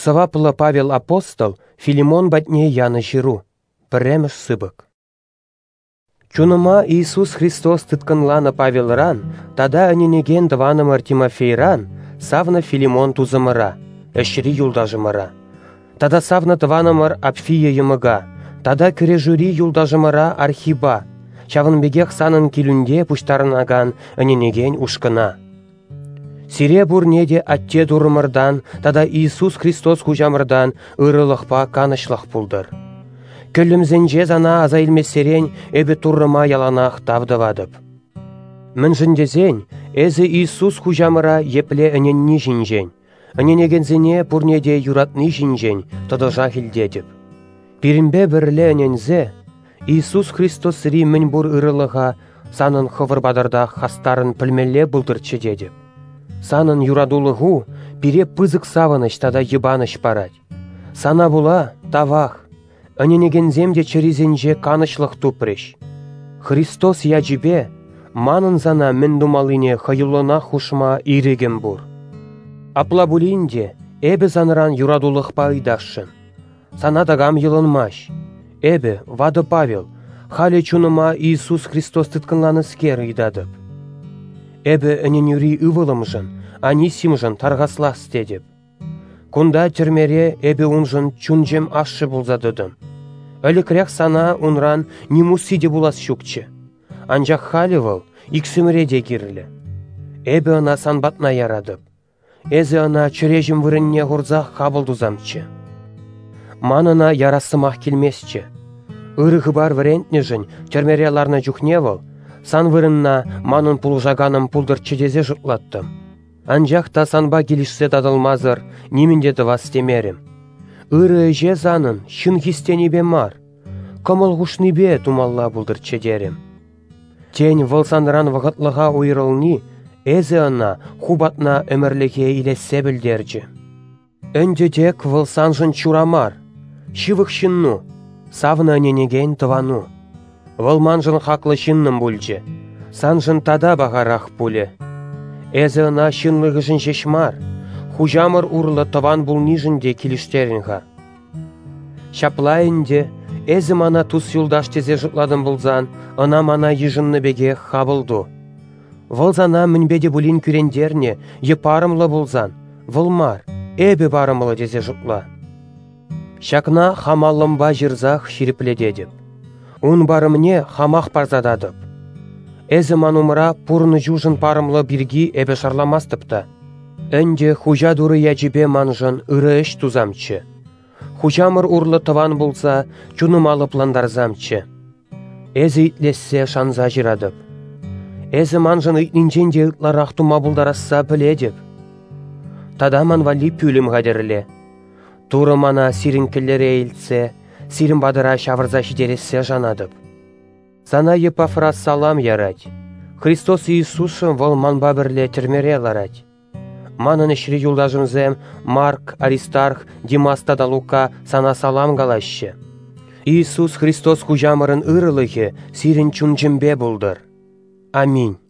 Сываплы Павел апостол Филимон батне яны жиру. Піреміш сыбык. Чуныма Иисус Христос тыткынланы Павелран, тада әненеген дыванымыр Тимофейран, савны Филимон тузымыра, әшірі юлдажымыра. Тада савны дыванымыр Апфия йымыга, тада кіре жюри юлдажымыра Архиба, чавынбегех санын келунде пуштарынаган әненеген ушкына. Сире бурнеде атте дурымырдан, тада Иисус Христос хужамырдан ырылықпа канышлық пулдыр. Көлімзенже зана азайлмесерен әбі туррыма яланақ тавдывадып. Мін жіндезен, әзі Иисус хужамыра епле әненні жінжен. Әненегензене пурнеде юратны жінжен, тадыжа хилдедіп. Пирімбе бірлі әнензе, Иисус Христос ри мін бұр ырылыға санын хывырбадарда хастарын пілмелі бұлдырчы дедіп. Санын юрадулығу пире пызык савыныш тада ебаныш парать. Сана була тавах. Әненегенземде чыризенже канышлық тупреш. Христос яджибе, манын зана мен думалыне хайылына хушма иреген бур. Апла булинде, эбі заныран юрадулық пайдашшын. Сана дагам йылынмаш. Эбі, вады Павел, халі чуныма Иисус Христос тыткынланы скер идадып. Эбі әнен юри ывылымжын, анисимжын тарғаслас дедіп. Кунда термере эбі унжын чунжем ашшы булзадыдым. Әлікірек сана унран немусиде булас шукчы. Анжақ халивал иксіміреде кирлі. Эбі ана санбатна ярадып. Эзі ана чүрежім вырынне ғұрзақ қабылдузамчы. Манына ярасымақ келмесчі. Үрігі бар вірентнежін термереларны жүхневал, сан вырынна манын пулжаганым пулдырчы дезе жұтлаттым. Анжақта санба келішсе дадылмазыр, неміндеді вас темерім. Үрі же занын, шын хистенебе мар. Кымыл ғушнебе тумалла бұлдырчы дерім. Тень вылсанран вағытлыға ойырылни, әзі ана хубатна өмірліге илесе білдерджі. Өндедек вылсан жын чурамар, шивық шынну, савны әненеген тывану. Вылман жын хақлы шынным бүлджі, сан жын тада бағарақ пулі. Әзі ана шынлығы жын жешмар, хужамыр урлы тыван бұл нижінде келіштерінға. Шаплайынде, әзі мана тұс юлдаш тезе жұтладым бұлзан, ана мана ежынны беге қабылду. Вылзана мінбеде бұлін күрендерне, епарымлы бұлзан, вылмар, әбі барымлы тезе жұтла. Шакна хамалымба жырзақ ширипледедіп. Ун барымне хамақ парзададып. Әзі манумыра пұрны жүжін парымлы біргі әбі шарламастыпта. Өнде хужа дұры яжібе манжын ұры іш тузамчы. Хужамыр урлы тыван болса, чуным алып ландарзамчы. Әзі итлессе шанза жирадып. Әзі манжын итнинженде ытларақ тума бұлдарасса біледіп. Тадаман вали пүлім ғадерлі. Туры мана сирін кілері әйілтсе, сирін бадыра шавырза шидересе жанадып. Сана Епафрас салам ярать. Христос Иисусым вол манба бірле термере ларать. Манын ішірі юлдажымзем Марк, Аристарх, Димаста да Лука сана салам галашы. Иисус Христос хужамырын ырылығы сирін чунжымбе бұлдыр. Аминь.